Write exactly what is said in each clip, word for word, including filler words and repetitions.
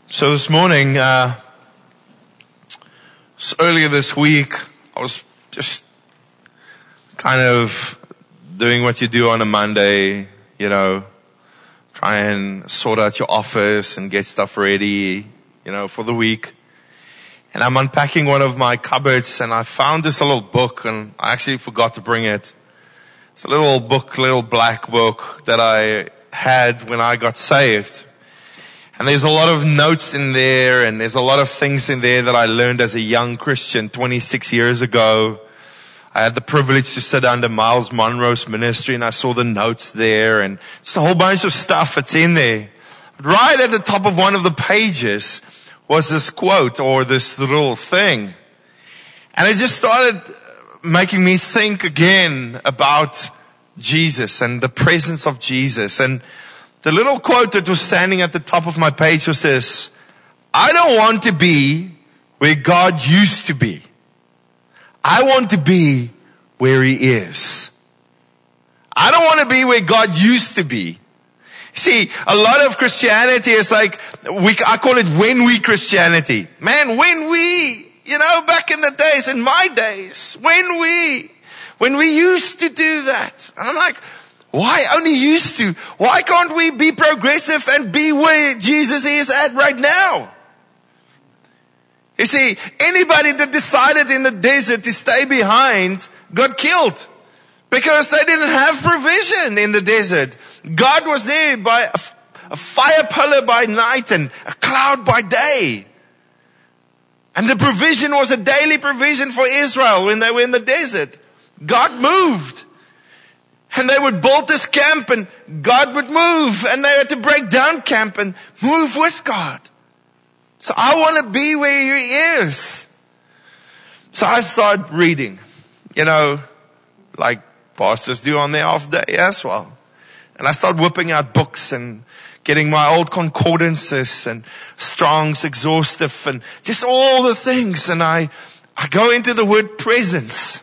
So this morning, uh, so earlier this week, I was just kind of doing what you do on a Monday, you know, try and sort out your office and get stuff ready, you know, for the week. And I'm unpacking one of my cupboards and I found this little book and I actually forgot to bring it. It's a little book, little black book that I had when I got saved. And there's a lot of notes in there and there's a lot of things in there that I learned as a young Christian twenty-six years ago. I had the privilege to sit under Miles Monroe's ministry and I saw the notes there and just a whole bunch of stuff that's in there. Right at the top of one of the pages was this quote or this little thing. And it just started making me think again about Jesus and the presence of Jesus. And the little quote that was standing at the top of my page was this: I don't want to be where God used to be. I want to be where He is. I don't want to be where God used to be. See, a lot of Christianity is like, we, I call it when we Christianity. Man, when we, you know, back in the days, in my days, when we, when we used to do that. And I'm like, why only used to? Why can't we be progressive and be where Jesus is at right now? You see, anybody that decided in the desert to stay behind got killed because they didn't have provision in the desert. God was there by a, a fire pillar by night and a cloud by day. And the provision was a daily provision for Israel when they were in the desert. God moved. And they would build this camp and God would move. And they had to break down camp and move with God. So I want to be where He is. So I started reading, you know, like pastors do on their off day as well. And I started whipping out books and getting my old concordances and Strong's exhaustive and just all the things. And I, I go into the word presence.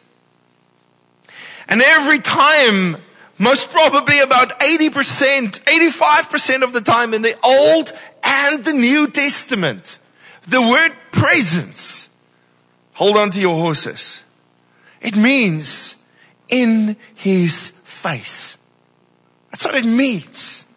And every time, most probably about eighty percent, eighty-five percent of the time in the Old and the New Testament, the word presence, hold on to your horses. It means in His face. That's what it means.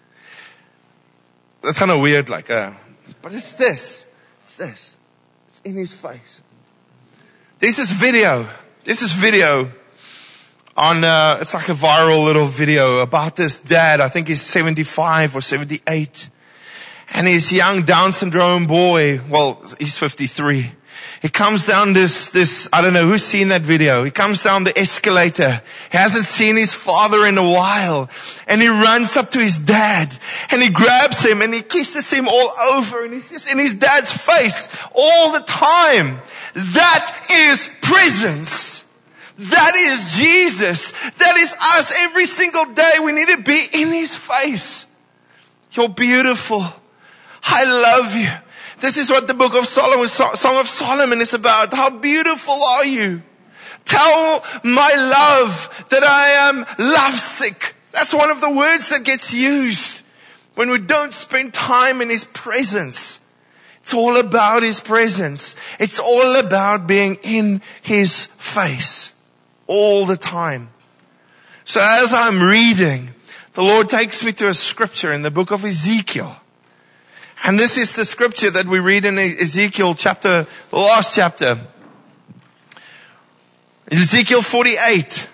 That's kind of weird, like, uh, but it's this. It's this. It's in His face. This is video. This is video. On, uh, it's like a viral little video about this dad. I think he's seventy-five or seventy-eight. And his young Down syndrome boy, well, he's fifty-three. He comes down this, this, I don't know who's seen that video. He comes down the escalator. He hasn't seen his father in a while. And he runs up to his dad. And he grabs him and he kisses him all over. And he's just in his dad's face all the time. That is presence. That is Jesus. That is us every single day. We need to be in His face. You're beautiful. I love you. This is what the book of Solomon, Song of Solomon is about. How beautiful are you? Tell my love that I am lovesick. That's one of the words that gets used when we don't spend time in His presence. It's all about His presence. It's all about being in His face. All the time. So as I'm reading, the Lord takes me to a scripture in the book of Ezekiel. And this is the scripture that we read in Ezekiel chapter, the last chapter. Ezekiel forty-eight.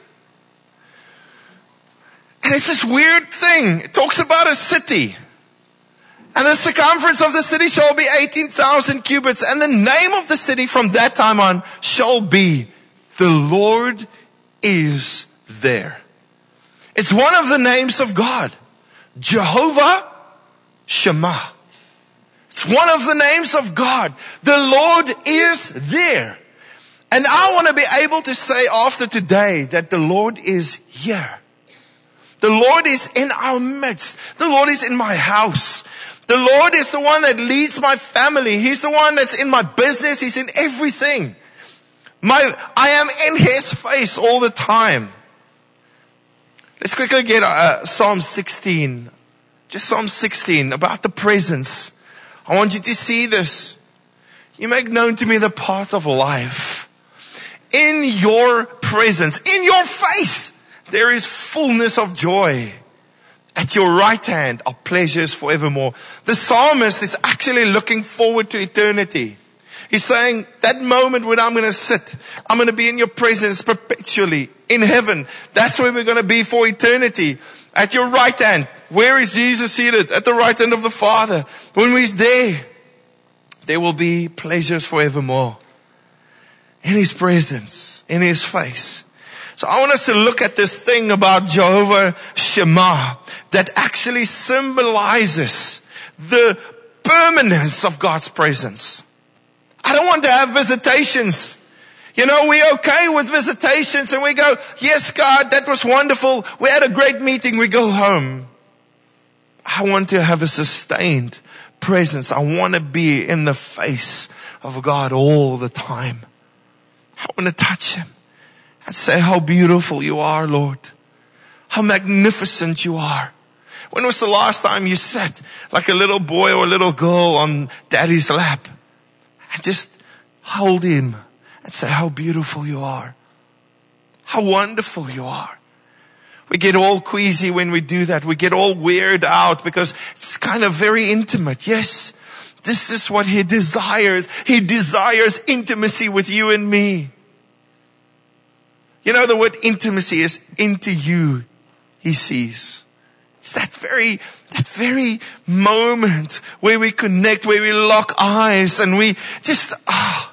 And it's this weird thing. It talks about a city. And the circumference of the city shall be eighteen thousand cubits. And the name of the city from that time on shall be the Lord is there. It's one of the names of God. Jehovah Shammah. It's one of the names of God. The Lord is there. And I want to be able to say after today that the Lord is here. The Lord is in our midst. The Lord is in my house. The Lord is the one that leads my family. He's the one that's in my business. He's in everything. My, I am in His face all the time. Let's quickly get uh, Psalm sixteen. Just Psalm sixteen about the presence I want you to see this. You make known to me the path of life. In your presence, in your face, there is fullness of joy. At your right hand are pleasures forevermore. The psalmist is actually looking forward to eternity. He's saying, that moment when I'm going to sit, I'm going to be in your presence perpetually in heaven. That's where we're going to be for eternity. At your right hand. Where is Jesus seated? At the right hand of the Father. When we're there, there will be pleasures forevermore. In His presence, in His face. So I want us to look at this thing about Jehovah Shammah that actually symbolizes the permanence of God's presence. I don't want to have visitations. You know, we're okay with visitations and we go, yes, God, that was wonderful. We had a great meeting. We go home. I want to have a sustained presence. I want to be in the face of God all the time. I want to touch Him and say, how beautiful you are, Lord. How magnificent you are. When was the last time you sat like a little boy or a little girl on Daddy's lap and just hold Him and say, how beautiful you are. How wonderful you are. We get all queasy when we do that. We get all weirded out because it's kind of very intimate. Yes, this is what He desires. He desires intimacy with you and me. You know, the word intimacy is into you, He sees. It's that very, that very moment where we connect, where we lock eyes and we just, ah, oh,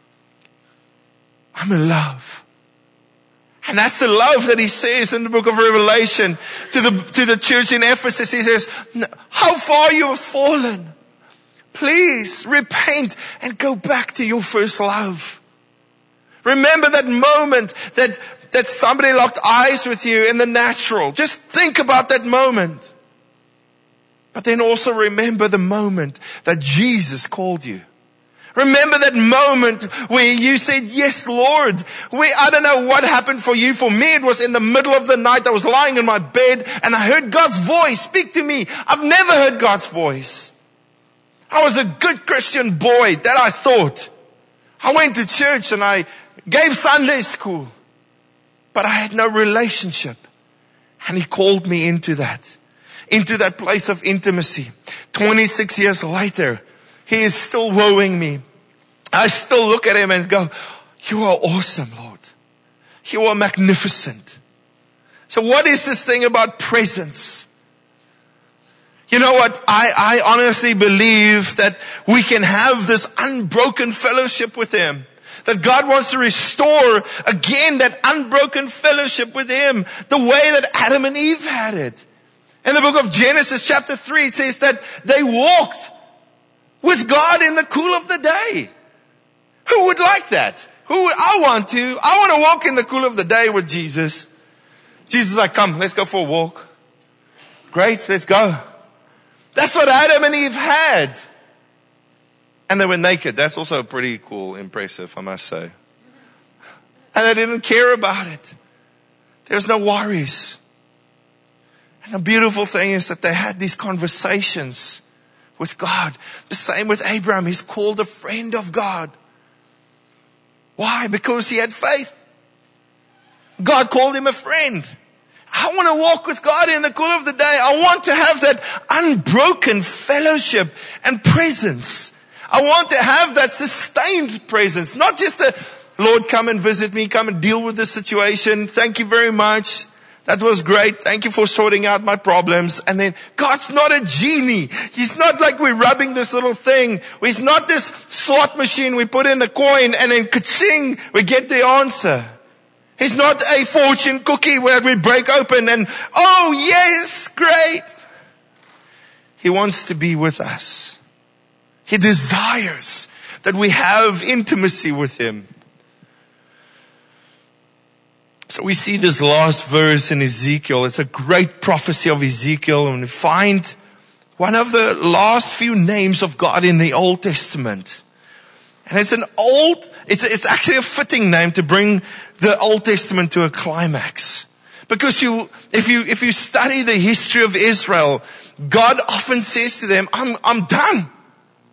I'm in love. And that's the love that He says in the book of Revelation to the, to the church in Ephesus. He says, how far you have fallen. Please repent and go back to your first love. Remember that moment that, that somebody locked eyes with you in the natural. Just think about that moment. But then also remember the moment that Jesus called you. Remember that moment where you said, yes, Lord. We, I don't know what happened for you. For me, it was in the middle of the night. I was lying in my bed and I heard God's voice speak to me. I've never heard God's voice. I was a good Christian boy that I thought. I went to church and I gave Sunday school. But I had no relationship. And He called me into that. Into that place of intimacy. twenty-six years later, He is still wooing me. I still look at Him and go, you are awesome, Lord. You are magnificent. So what is this thing about presence? You know what? I, I honestly believe that we can have this unbroken fellowship with Him. That God wants to restore again that unbroken fellowship with Him. The way that Adam and Eve had it. In the book of Genesis chapter three, it says that they walked with God in the cool of the day. Who would like that? Who would, I want to. I want to walk in the cool of the day with Jesus. Jesus is like, come, let's go for a walk. Great, let's go. That's what Adam and Eve had. And they were naked. That's also pretty cool, impressive, I must say. And they didn't care about it. There's no worries. And the beautiful thing is that they had these conversations with God. The same with Abraham. He's called a friend of God. Why? Because he had faith. God called him a friend. I want to walk with God in the cool of the day. I want to have that unbroken fellowship and presence. I want to have that sustained presence. Not just a, Lord, come and visit me. Come and deal with the situation. Thank you very much. That was great. Thank you for sorting out my problems. And then God's not a genie. He's not like we're rubbing this little thing. He's not this slot machine. We put in a coin and then ka-ching, we get the answer. He's not a fortune cookie where we break open and, oh yes, great. He wants to be with us. He desires that we have intimacy with Him. So we see this last verse in Ezekiel. It's a great prophecy of Ezekiel. And we find one of the last few names of God in the Old Testament. And it's an old, it's, it's actually a fitting name to bring the Old Testament to a climax. Because you, if you, if you study the history of Israel, God often says to them, I'm, I'm done.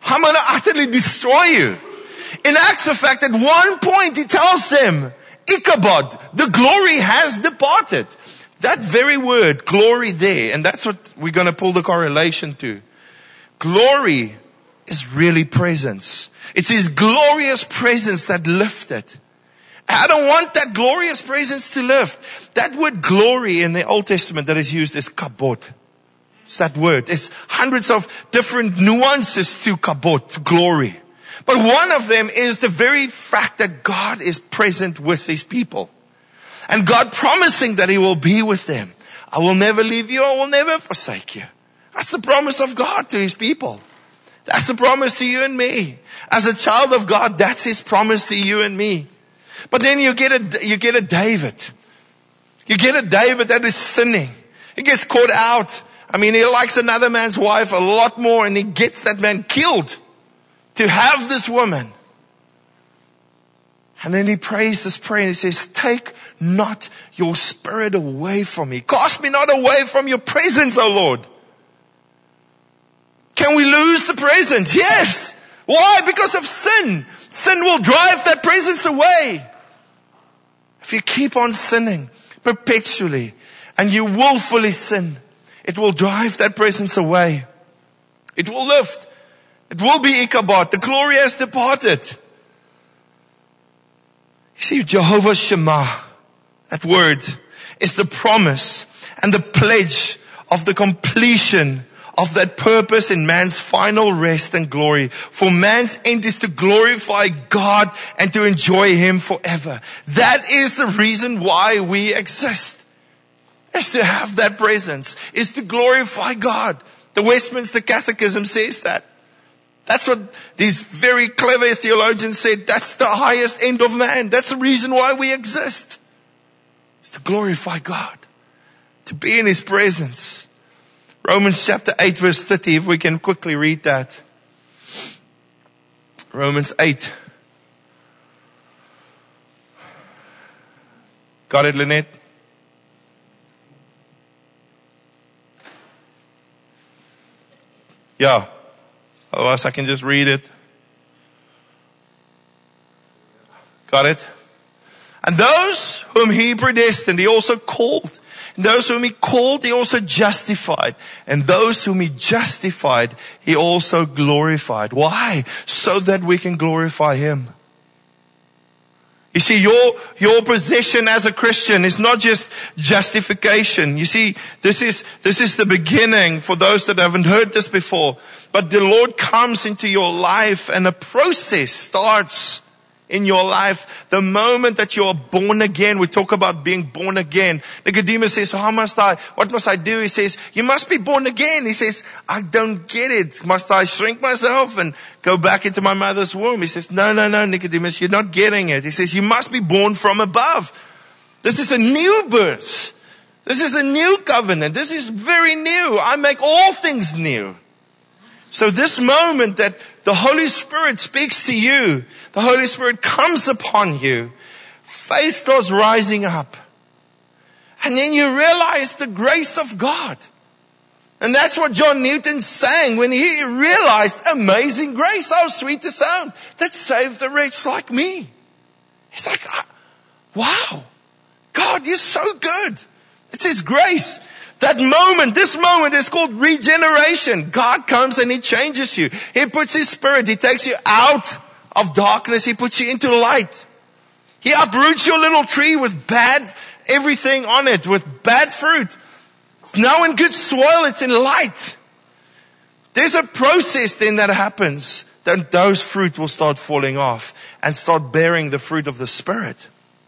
I'm going to utterly destroy you. In Acts, in fact, at one point he tells them, Ichabod, the glory has departed. That very word, glory there, and that's what we're going to pull the correlation to. Glory is really presence. It's His glorious presence that lifted. I don't want that glorious presence to lift. That word glory in the Old Testament that is used is kabod. It's that word. There's hundreds of different nuances to kabod, to glory. But one of them is the very fact that God is present with His people. And God promising that He will be with them. I will never leave you. I will never forsake you. That's the promise of God to His people. That's the promise to you and me. As a child of God, that's His promise to you and me. But then you get a, you get a David. You get a David that is sinning. He gets caught out. I mean, he likes another man's wife a lot more, and he gets that man killed to have this woman. And then he prays this prayer and he says, take not your spirit away from me. Cast me not away from your presence, O Lord. Can we lose the presence? Yes. Why? Because of sin. Sin will drive that presence away. If you keep on sinning perpetually and you willfully sin, it will drive that presence away. It will lift. It will be Ichabod. The glory has departed. You see, Jehovah Shammah, that word, is the promise and the pledge of the completion of that purpose in man's final rest and glory. For man's end is to glorify God and to enjoy Him forever. That is the reason why we exist. Is to have that presence. Is to glorify God. The Westminster Catechism says that. That's what these very clever theologians said. That's the highest end of man. That's the reason why we exist. Is to glorify God. To be in His presence. Romans chapter eight verse thirty, if we can quickly read that. Romans eight. Got it, Lynette? Yeah. Otherwise I can just read it. Got it? And those whom He predestined, He also called. And those whom He called, He also justified. And those whom He justified, He also glorified. Why? So that we can glorify Him. You see, your, your position as a Christian is not just justification. You see, this is, this is the beginning for those that haven't heard this before. But the Lord comes into your life and a process starts in your life. The moment that you are born again, we talk about being born again. Nicodemus says, how must I, what must I do? He says, you must be born again. He says, I don't get it. Must I shrink myself and go back into my mother's womb? He says, no, no, no, Nicodemus, you're not getting it. He says, you must be born from above. This is a new birth. This is a new covenant. This is very new. I make all things new. So this moment that the Holy Spirit speaks to you, the Holy Spirit comes upon you, faith starts rising up. And then you realize the grace of God. And that's what John Newton sang when he realized amazing grace. How sweet the sound that saved the wretch like me. He's like, wow, God, you're so good. It's His grace. That moment, this moment is called regeneration. God comes and He changes you. He puts His Spirit. He takes you out of darkness. He puts you into light. He uproots your little tree with bad everything on it, with bad fruit. It's now in good soil. It's in light. There's a process then that happens. Then those fruit will start falling off and start bearing the fruit of the Spirit.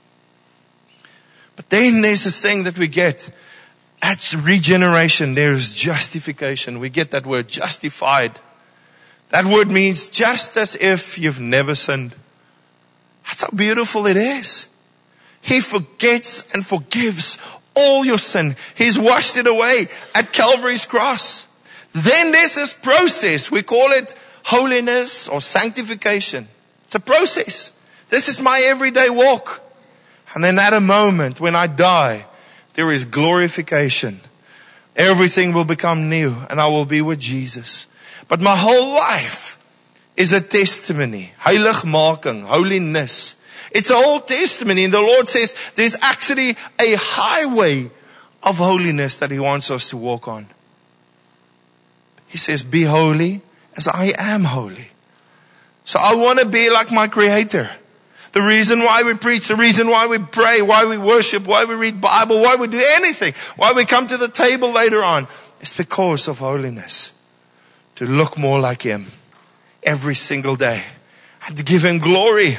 But then there's a thing that we get. At regeneration, there is justification. We get that word, justified. That word means just as if you've never sinned. That's how beautiful it is. He forgets and forgives all your sin. He's washed it away at Calvary's cross. Then there's this process. We call it holiness or sanctification. It's a process. This is my everyday walk. And then at a moment when I die, there is glorification. Everything will become new and I will be with Jesus. But my whole life is a testimony. Heiligmaking, holiness. It's a whole testimony. And the Lord says there's actually a highway of holiness that He wants us to walk on. He says, be holy as I am holy. So I want to be like my Creator. The reason why we preach, the reason why we pray, why we worship, why we read Bible, why we do anything, why we come to the table later on, is because of holiness. To look more like Him every single day. And to give Him glory.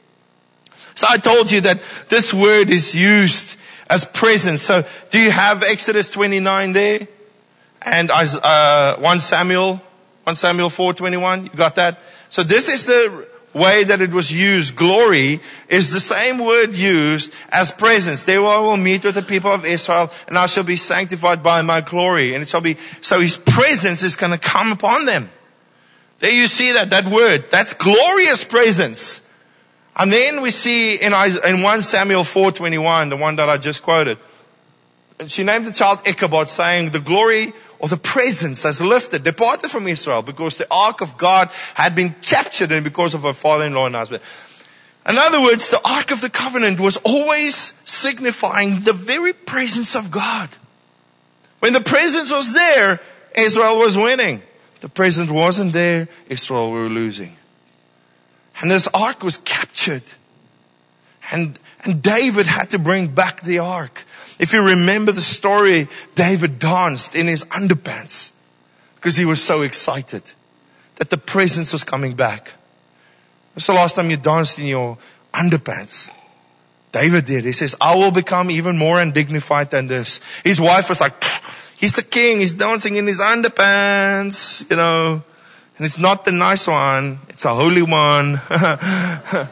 So I told you that this word is used as presence. So do you have Exodus twenty-nine there? And uh, First Samuel, First Samuel four twenty-one? You got that? So this is the way that it was used. Glory is the same word used as presence. There I will meet with the people of Israel, and I shall be sanctified by my glory. And it shall be, so His presence is going to come upon them. There you see that, that word. That's glorious presence. And then we see in, in First Samuel four twenty-one, the one that I just quoted. And she named the child Ichabod, saying, the glory or the presence has lifted, departed from Israel, because the ark of God had been captured, and because of her father-in-law and husband. In other words, the ark of the covenant was always signifying the very presence of God. When the presence was there, Israel was winning. The presence wasn't there, Israel were losing. And this ark was captured. And, and David had to bring back the ark. If you remember the story, David danced in his underpants because he was so excited that the presence was coming back. When's the last time you danced in your underpants? David did. He says, I will become even more undignified than this. His wife was like, he's the king. He's dancing in his underpants, you know. And it's not the nice one. It's a holy one. The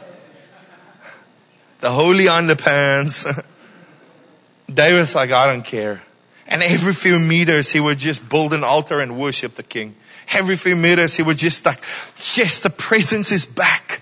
holy underpants. David's like, I don't care. And every few meters, he would just build an altar and worship the king. Every few meters, he would just like, yes, the presence is back.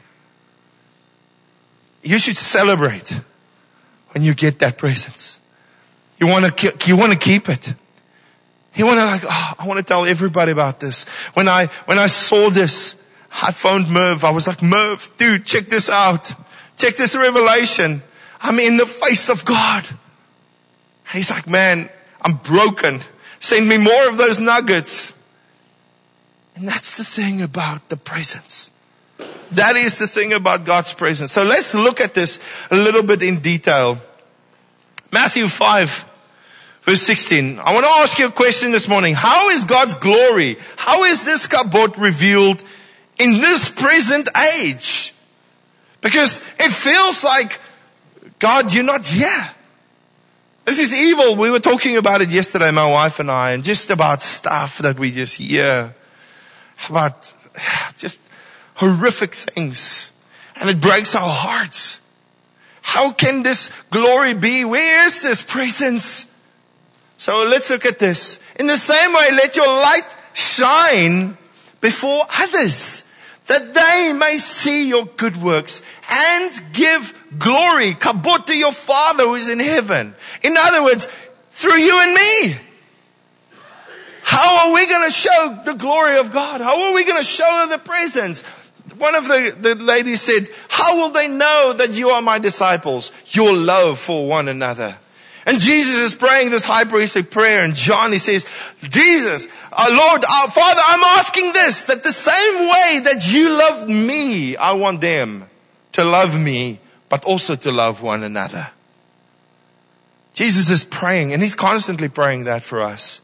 You should celebrate when you get that presence. You want to, you want to keep it. You want to like, oh, I want to tell everybody about this. When I, when I saw this, I phoned Merv. I was like, Merv, dude, check this out. Check this revelation. I'm in the face of God. And he's like, man, I'm broken. Send me more of those nuggets. And that's the thing about the presence. That is the thing about God's presence. So let's look at this a little bit in detail. Matthew five, verse sixteen. I want to ask you a question this morning. How is God's glory? How is this kabod revealed in this present age? Because it feels like, God, you're not here. This is evil. We were talking about it yesterday, my wife and I, and just about stuff that we just hear. About just horrific things. And it breaks our hearts. How can this glory be? Where is this presence? So let's look at this. In the same way, let your light shine before others, that they may see your good works and give glory, kabod, to your Father who is in heaven. In other words, through you and me. How are we going to show the glory of God? How are we going to show the presence? One of the, the ladies said, how will they know that you are my disciples? Your love for one another. And Jesus is praying this high priestly prayer. And John, he says, Jesus, our Lord, our Father, I'm asking this, that the same way that you loved me, I want them to love me, but also to love one another. Jesus is praying, and He's constantly praying that for us.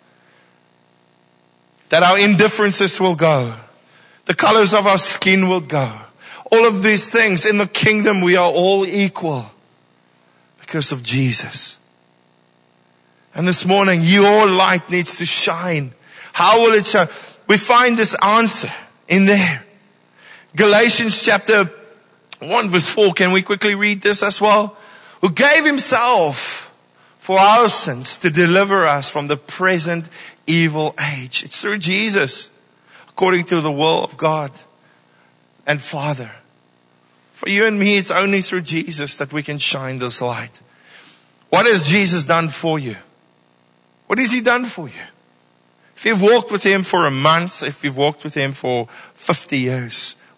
That our indifferences will go. The colors of our skin will go. All of these things in the kingdom, we are all equal because of Jesus. And this morning, your light needs to shine. How will it shine? We find this answer in there. Galatians chapter one verse four. Can we quickly read this as well? Who gave Himself for our sins to deliver us from the present evil age. It's through Jesus, according to the will of God and Father. For you and me, it's only through Jesus that we can shine this light. What has Jesus done for you? What has He done for you? If you've walked with Him for a month, if you've walked with Him for fifty years,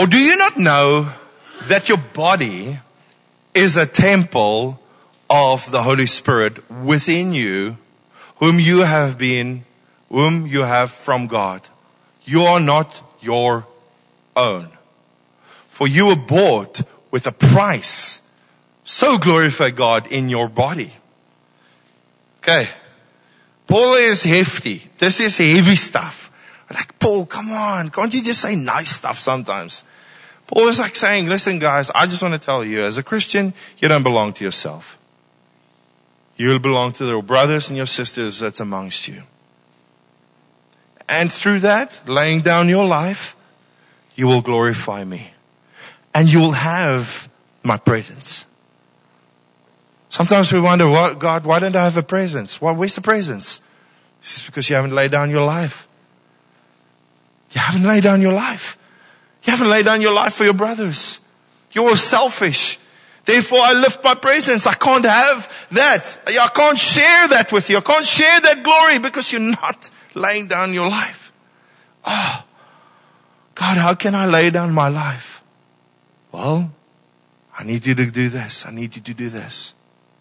Or do you not know that your body is a temple of the Holy Spirit within you, whom you have been, whom you have from God? You are not your own. For you were bought with a price. So glorify God in your body. Okay. Paul is hefty. This is heavy stuff. Like, Paul, come on. Can't you just say nice stuff sometimes? Paul is like saying, listen guys, I just want to tell you, as a Christian, you don't belong to yourself. You'll belong to your brothers and your sisters that's amongst you. And through that, laying down your life, you will glorify me. And you will have my presence. Sometimes we wonder, well, God, why don't I have a presence? Well, where's the presence? It's because you haven't laid down your life. You haven't laid down your life. You haven't laid down your life for your brothers. You're selfish. Therefore, I lift my presence. I can't have that. I can't share that with you. I can't share that glory because you're not laying down your life. Oh, God, how can I lay down my life? Well, I need you to do this. I need you to do this.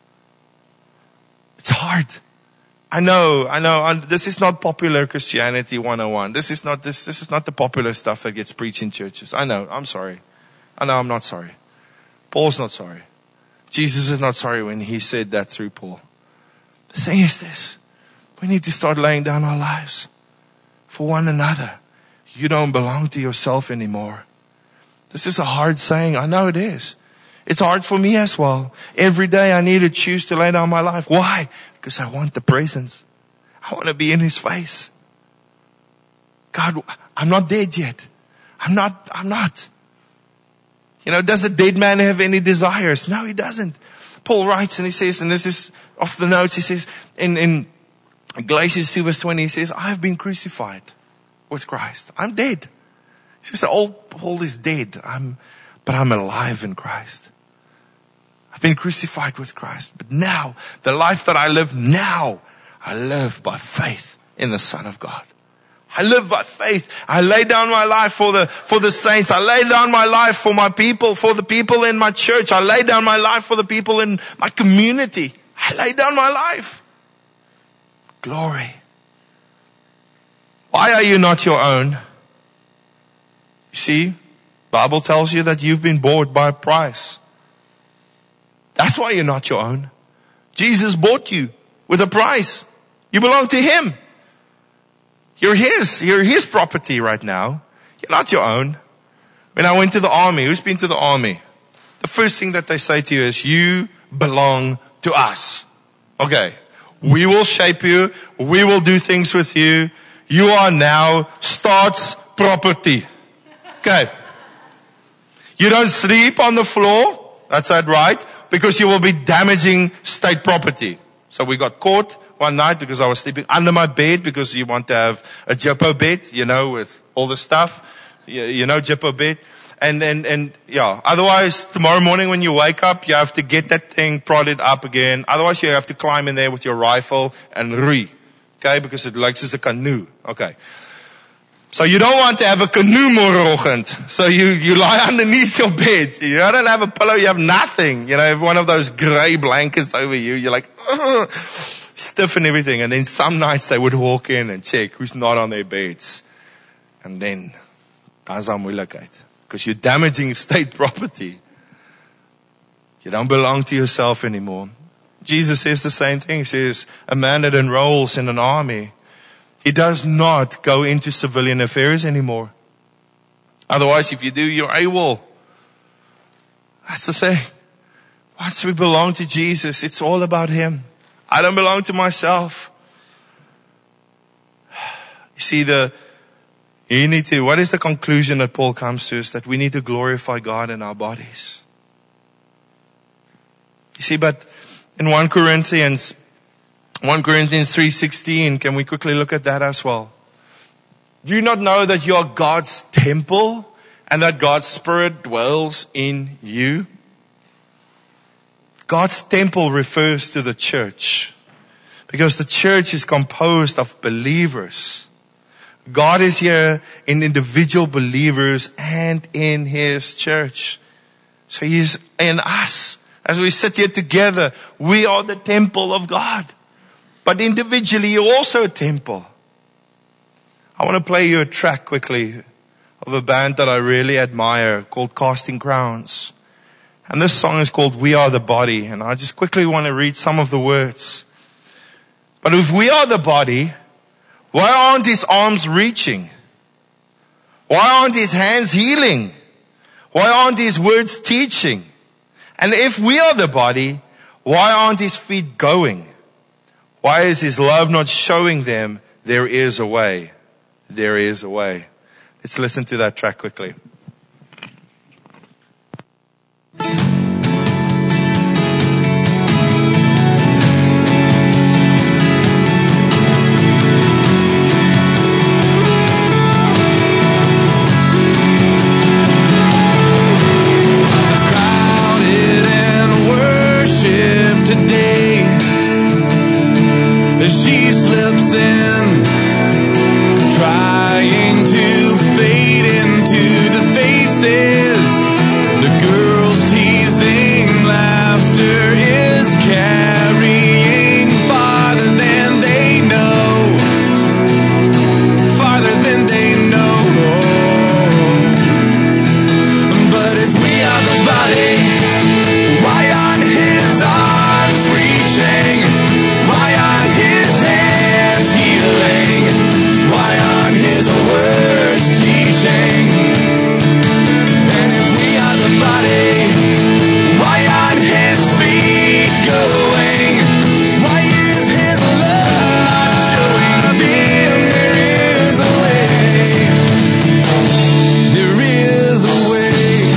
It's hard. I know, I know. And this is not popular Christianity one oh one. This is not this. This is not the popular stuff that gets preached in churches. I know. I'm sorry. I know. I'm not sorry. Paul's not sorry. Jesus is not sorry when he said that through Paul. The thing is this: we need to start laying down our lives for one another. You don't belong to yourself anymore. This is a hard saying. I know it is. It's hard for me as well. Every day I need to choose to lay down my life. Why? Because I want the presence. I want to be in His face. God, I'm not dead yet. I'm not, I'm not. You know, does a dead man have any desires? No, he doesn't. Paul writes and he says, and this is off the notes, he says, in, in Galatians two verse twenty, he says, I have been crucified with Christ. I'm dead. He says, the old Paul is dead. I'm, but I'm alive in Christ. I've been crucified with Christ. But now, the life that I live now, I live by faith in the Son of God. I live by faith. I lay down my life for the, for the saints. I lay down my life for my people, for the people in my church. I lay down my life for the people in my community. I lay down my life. Glory. Why are you not your own? You see, Bible tells you that you've been bought by a price. That's why you're not your own. Jesus bought you with a price. You belong to Him. You're His. You're His property right now. You're not your own. When I went to the army, who's been to the army? The first thing that they say to you is, you belong to us. Okay. We will shape you. We will do things with you. You are now Staat's property. Okay. You don't sleep on the floor. That's that, right? Because you will be damaging state property. So we got caught one night because I was sleeping under my bed because you want to have a Jippo bed, you know, with all the stuff. You, you know, Jippo bed. And, and, and, yeah. Otherwise, tomorrow morning when you wake up, you have to get that thing prodded up again. Otherwise, you have to climb in there with your rifle and roei. Okay? Because it looks as a canoe. Okay. So you don't want to have a canoe môreoggend. So you, you lie underneath your bed. You don't have a pillow, you have nothing. You know, have one of those gray blankets over you. You're like, ugh, stiff and everything. And then some nights they would walk in and check who's not on their beds. And then, dan's daar moeilikheid. Because you're damaging state property. You don't belong to yourself anymore. Jesus says the same thing. He says, a man that enrolls in an army, he does not go into civilian affairs anymore. Otherwise, if you do, you're AWOL. That's the thing. Once we belong to Jesus, it's all about Him. I don't belong to myself. You see, the you need to, what is the conclusion that Paul comes to? Is that we need to glorify God in our bodies. You see, but in First Corinthians First Corinthians three sixteen, can we quickly look at that as well? Do you not know that you are God's temple and that God's Spirit dwells in you? God's temple refers to the church because the church is composed of believers. God is here in individual believers and in His church. So He's in us. As we sit here together, we are the temple of God. But individually, you're also a temple. I want to play you a track quickly of a band that I really admire called Casting Crowns. And this song is called We Are the Body. And I just quickly want to read some of the words. But if we are the body, why aren't His arms reaching? Why aren't His hands healing? Why aren't His words teaching? And if we are the body, why aren't His feet going? Why is His love not showing them there is a way? There is a way. Let's listen to that track quickly. Today, as she slips in, trying to fade into the faces. The girls teasing, laughter is carrying farther than they know, farther than they know. But if we are the body, why aren't His arms reaching? Why aren't His hands healing? Why aren't His words teaching? And if we are the body, why aren't His feet going? Why is His love not showing them there is a way? There is a way.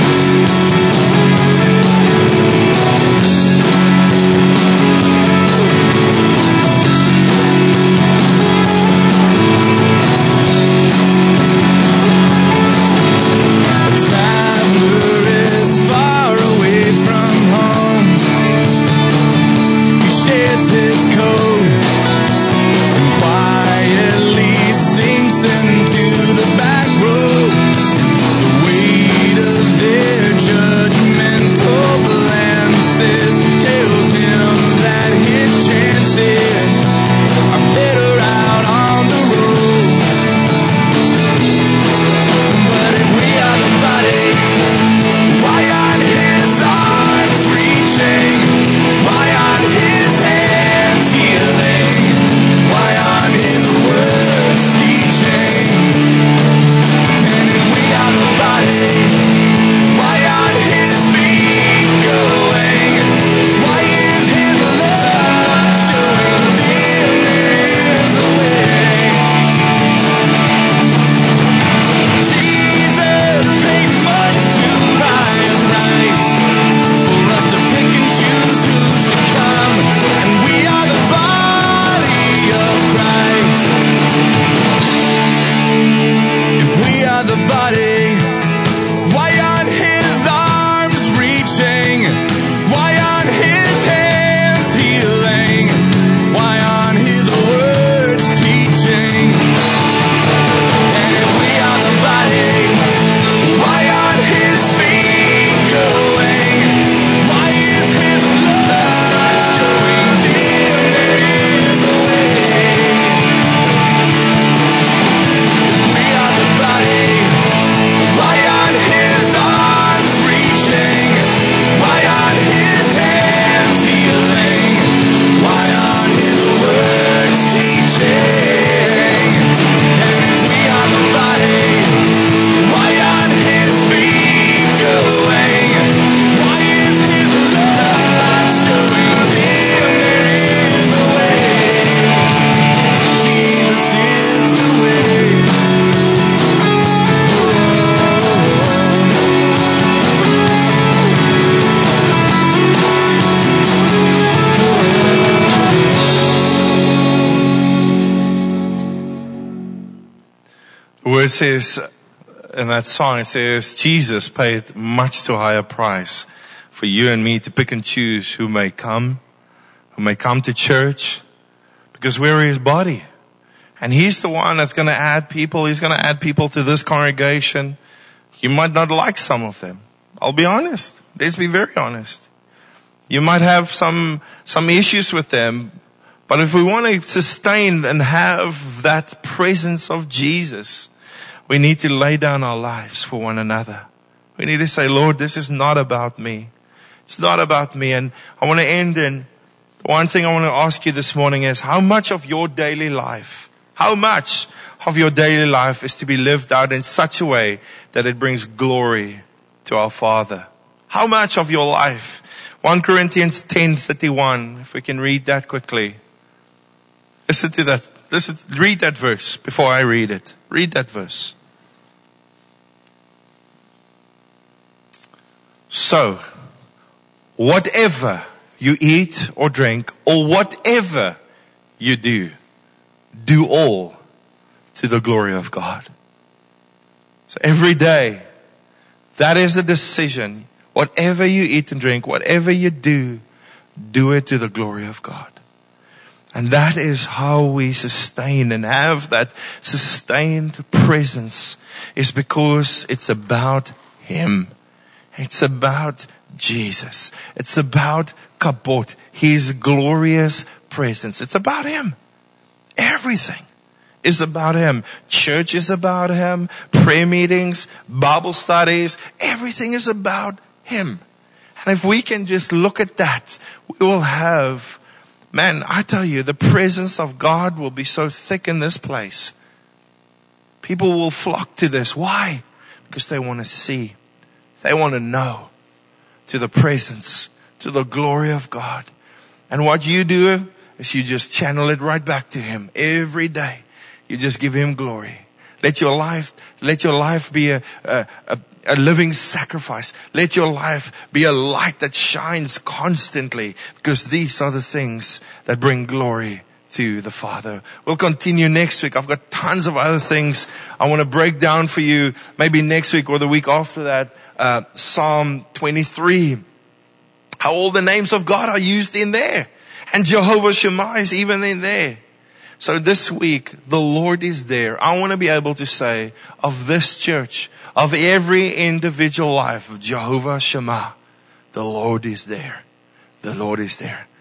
It says in that song, it says, Jesus paid much too high a price for you and me to pick and choose who may come, who may come to church, because we're His body. And He's the one that's going to add people. He's going to add people to this congregation. You might not like some of them. I'll be honest. Let's be very honest. You might have some, some issues with them. But if we want to sustain and have that presence of Jesus, we need to lay down our lives for one another. We need to say, Lord, this is not about me. It's not about me. And I want to end in, the one thing I want to ask you this morning is, how much of your daily life, how much of your daily life is to be lived out in such a way that it brings glory to our Father? How much of your life? First Corinthians ten thirty-one, if we can read that quickly. Listen to that. Listen, read that verse before I read it. Read that verse. So, whatever you eat or drink, or whatever you do, do all to the glory of God. So every day, that is a decision. Whatever you eat and drink, whatever you do, do it to the glory of God. And that is how we sustain and have that sustained presence, is because it's about Him. It's about Jesus. It's about Kabod, His glorious presence. It's about Him. Everything is about Him. Church is about Him. Prayer meetings, Bible studies, everything is about Him. And if we can just look at that, we will have, man, I tell you, the presence of God will be so thick in this place. People will flock to this. Why? Because they want to see. They want to know, to the presence, to the glory of God. And what you do is you just channel it right back to Him every day. You just give Him glory. Let your life, let your life be a, a, a, a living sacrifice. Let your life be a light that shines constantly, because these are the things that bring glory to the Father. We'll continue next week. I've got tons of other things I want to break down for you. Maybe next week or the week after that. Uh, Psalm twenty-three. How all the names of God are used in there. And Jehovah Shammah is even in there. So this week, the Lord is there. I want to be able to say of this church, of every individual life of Jehovah Shammah, the Lord is there. The Lord is there.